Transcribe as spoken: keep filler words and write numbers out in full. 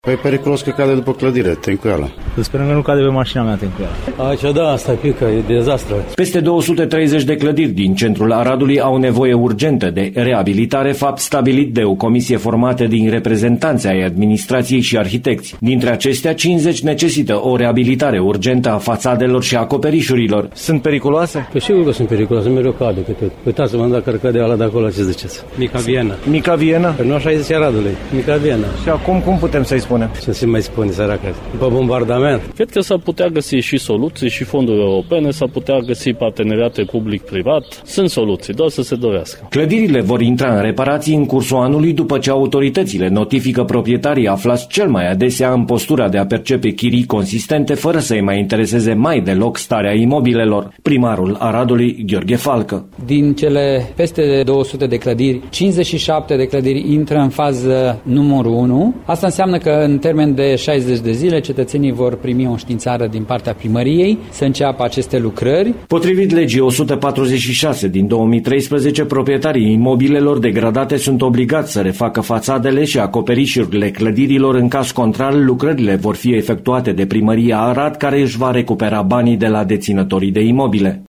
Păi e periculos că cade după clădire, tencuiala. Sperăm că nu cade pe mașina mea tencuiala. Aici da, asta pică, e dezastru. Peste două sute treizeci de clădiri din centrul Aradului au nevoie urgentă de reabilitare, fapt stabilit de o comisie formată din reprezentanți ai administrației și arhitecți. Dintre acestea, cincizeci necesită o reabilitare urgentă a fațadelor și acoperișurilor. Sunt periculoase? Păi sigur că sunt periculoase, mereu cade câte. Uitați-vă dacă căde ala de acolo, ce ziceți? Mica Viena. Mica Viena? Păi nu așa zicea Aradului, Mica Viena. Și acum cum putem să-i spunem? Ce se mai spune, săracă? După bombardament. Cred că s-ar putea găsi și soluții, și fonduri europene, s-ar putea găsi parteneriate public-privat. Sunt soluții, doar să se dorească. Clădirile vor intra în reparații în cursul anului după ce autoritățile notifică proprietarii aflați cel mai adesea în postura de a percepe chirii consistente fără să-i mai intereseze mai deloc starea imobilelor. Primarul Aradului, Gheorghe Falcă. Din cele peste două sute de clădiri, cincizeci și șapte de clădiri intră în fază numărul unu. Asta înseamnă că în termen de șaizeci de zile cetățenii vor primi o înștiințare din partea primăriei să înceapă aceste lucrări. Potrivit legii o sută patruzeci și șase din două mii treisprezece, proprietarii imobilelor degradate sunt obligați să refacă fațadele și acoperișurile clădirilor. În caz contrar, lucrările vor fi efectuate de primăria Arad, care își va recupera banii de la deținătorii de imobile.